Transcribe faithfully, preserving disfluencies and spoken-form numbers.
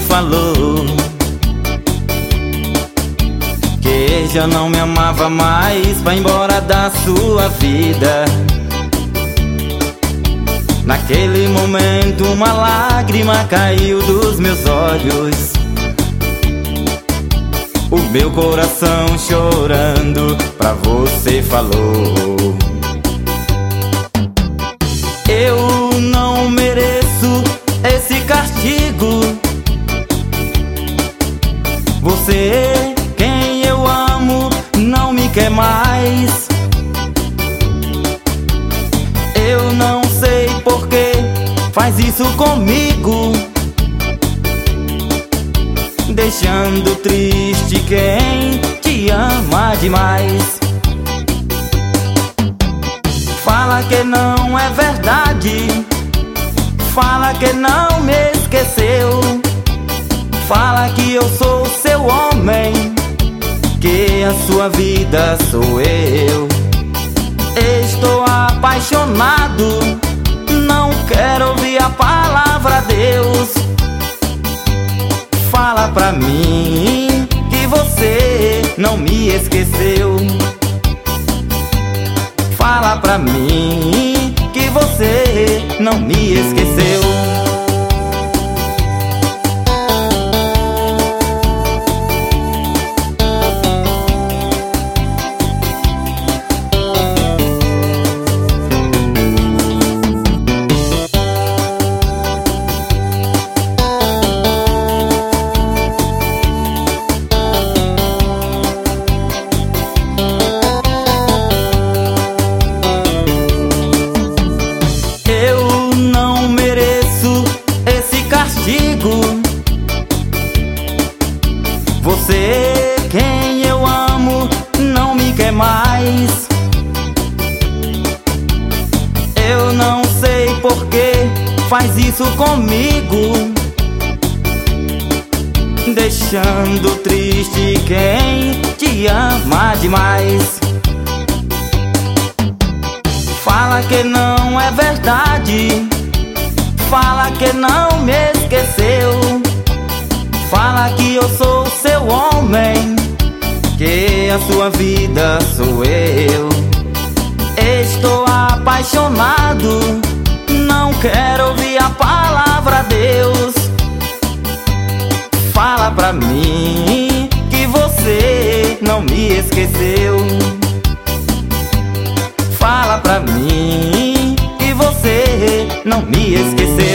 falou que já não me amava mais, vai embora da sua vida. Naquele momento uma lágrima caiu dos meus olhos, o meu coração chorando pra você falou: eu não mereço esse castigo. Você, quem eu amo, não me quer mais. Eu não sei por que faz isso comigo, deixando triste quem te ama demais. Fala que não é verdade, fala que não me esqueceu, fala que eu sou seu homem, que a sua vida sou eu. Estou apaixonado, não quero ouvir a palavra Deus. Fala pra mim que você não me esqueceu. Fala pra mim que você não me esqueceu. Você, quem eu amo, não me quer mais. Eu não sei por que faz isso comigo, deixando triste quem te ama demais. Fala que não é verdade, fala que não me esqueceu, fala que eu sou seu homem, que a sua vida sou eu. Estou apaixonado, não quero ouvir a palavra Deus. Fala pra mim que você não me esqueceu. Fala pra mim que você não me esqueceu.